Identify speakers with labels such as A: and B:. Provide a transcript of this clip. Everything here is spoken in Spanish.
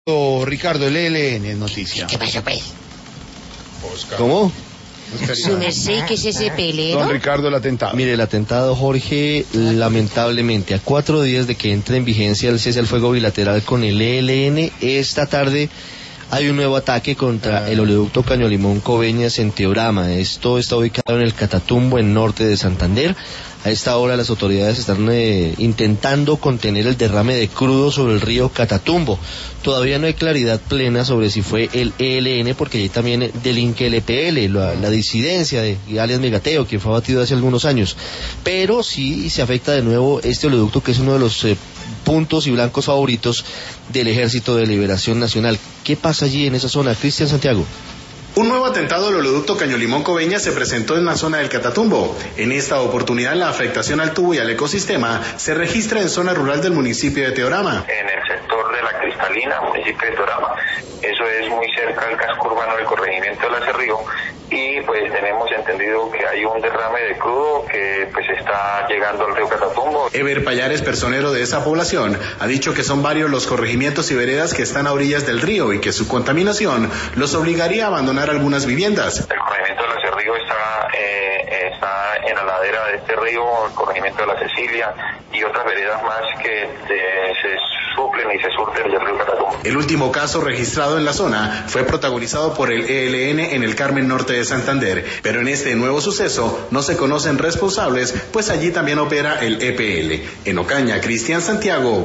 A: Ricardo, el ELN en noticias.
B: ¿Qué pasó, pues?
A: Oscar. ¿Cómo?
B: Su merced, ¿qué es ese pelero?
A: Don Ricardo, el atentado.
C: Mire, el atentado, Jorge, lamentablemente, a 4 días de que entre en vigencia el cese al fuego bilateral con el ELN, esta tarde hay un nuevo ataque contra el oleoducto Caño Limón-Coveñas en Teorama. Esto está ubicado en el Catatumbo, en norte de Santander. A esta hora las autoridades están intentando contener el derrame de crudo sobre el río Catatumbo. Todavía no hay claridad plena sobre si fue el ELN, porque allí también delinque el EPL, la disidencia de alias Megateo, quien fue abatido hace algunos años. Pero sí se afecta de nuevo este oleoducto, que es uno de los puntos y blancos favoritos del Ejército de Liberación Nacional. ¿Qué pasa allí en esa zona? Cristian Santiago.
D: Un nuevo atentado al oleoducto Caño Limón-Coveñas se presentó en la zona del Catatumbo. En esta oportunidad, la afectación al tubo y al ecosistema se registra en zona rural del municipio de Teorama.
E: En el sector de La Cristalina, municipio de Teorama. Eso es muy cerca al casco urbano del corregimiento de La Cerrillo, y pues tenemos entendido que hay un derrame de crudo que pues está llegando al río Catatumbo.
D: Eber Payares, personero de esa población, ha dicho que son varios los corregimientos y veredas que están a orillas del río y que su contaminación los obligaría a abandonar algunas viviendas.
E: El corregimiento de La Cerrillo está en la ladera de este río, el corregimiento de La Cecilia y otras veredas más que se suplen y se surten del río Catatumbo.
D: El último caso registrado en la zona fue protagonizado por el ELN en el Carmen Norte de Santander, pero en este nuevo suceso no se conocen responsables, pues allí también opera el EPL. En Ocaña, Cristian Santiago.